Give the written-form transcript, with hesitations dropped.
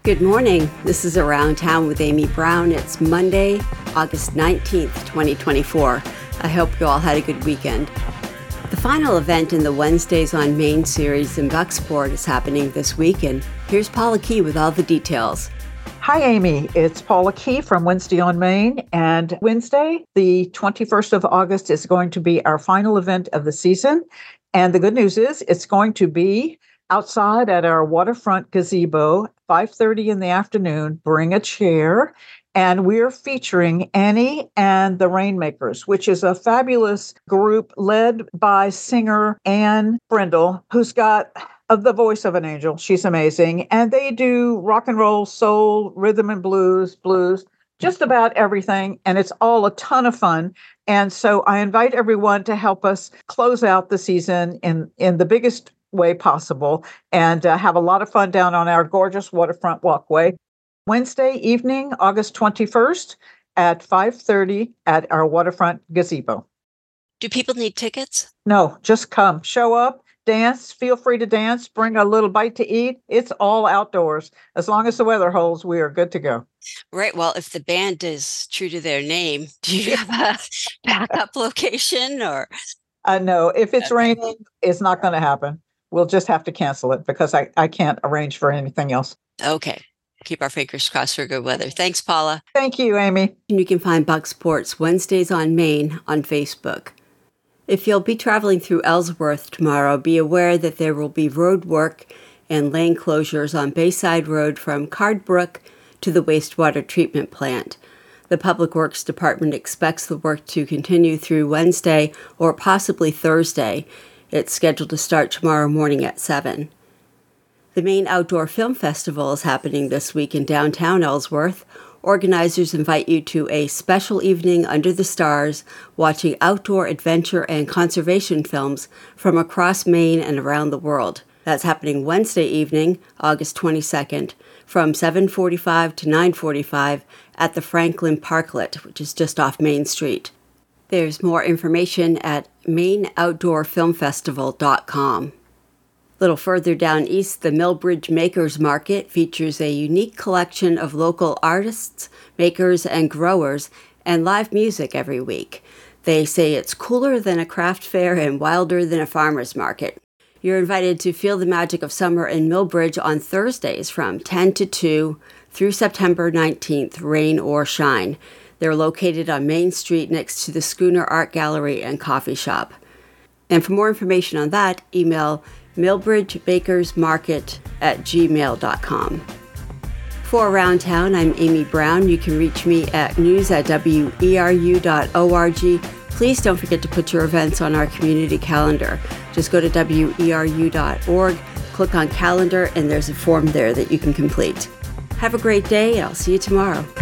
Good morning. This is Around Town with Amy Brown. It's Monday, August 19th, 2024. I hope you all had a good weekend. The final event in the Wednesdays on Main series in Bucksport is happening this week, and here's Paula Key with all the details. Hi, Amy. It's Paula Key from Wednesday on Main, and Wednesday, the 21st of August, is going to be our final event of the season. And the good news is it's going to be outside at our waterfront gazebo, 5:30 in the afternoon. Bring a chair. And we're featuring Annie and the Rainmakers, which is a fabulous group led by singer Anne Brindle, who's got the voice of an angel. She's amazing. And they do rock and roll, soul, rhythm and blues, just about everything. And it's all a ton of fun. And so I invite everyone to help us close out the season in the biggest way possible and have a lot of fun down on our gorgeous waterfront walkway. Wednesday evening, August 21st at 5:30 at our waterfront gazebo. Do people need tickets? No, just come. Show up, dance, feel free to dance, bring a little bite to eat. It's all outdoors. As long as the weather holds, we are good to go. Right. Well, if the band is true to their name, do you have a backup location or? No, if it's raining, it's not going to happen. We'll just have to cancel it because I can't arrange for anything else. Okay. Keep our fingers crossed for good weather. Thanks, Paula. Thank you, Amy. You can find Bucksport's Wednesdays on Main on Facebook. If you'll be traveling through Ellsworth tomorrow, be aware that there will be road work and lane closures on Bayside Road from Cardbrook to the wastewater treatment plant. The Public Works Department expects the work to continue through Wednesday or possibly Thursday. It's scheduled to start tomorrow morning at 7. The Maine Outdoor Film Festival is happening this week in downtown Ellsworth. Organizers invite you to a special evening under the stars, watching outdoor adventure and conservation films from across Maine and around the world. That's happening Wednesday evening, August 22nd, from 7:45 to 9:45 at the Franklin Parklet, which is just off Main Street. There's more information at MaineOutdoorFilmFestival.com. A little further down east, the Millbridge Makers Market features a unique collection of local artists, makers, and growers, and live music every week. They say it's cooler than a craft fair and wilder than a farmer's market. You're invited to feel the magic of summer in Millbridge on Thursdays from 10 to 2 through September 19th, rain or shine. They're located on Main Street next to the Schooner Art Gallery and Coffee Shop. And for more information on that, email millbridgebakersmarket@gmail.com. For Around Town, I'm Amy Brown. You can reach me at news@weru.org. Please don't forget to put your events on our community calendar. Just go to weru.org, click on calendar, and there's a form there that you can complete. Have a great day, and I'll see you tomorrow.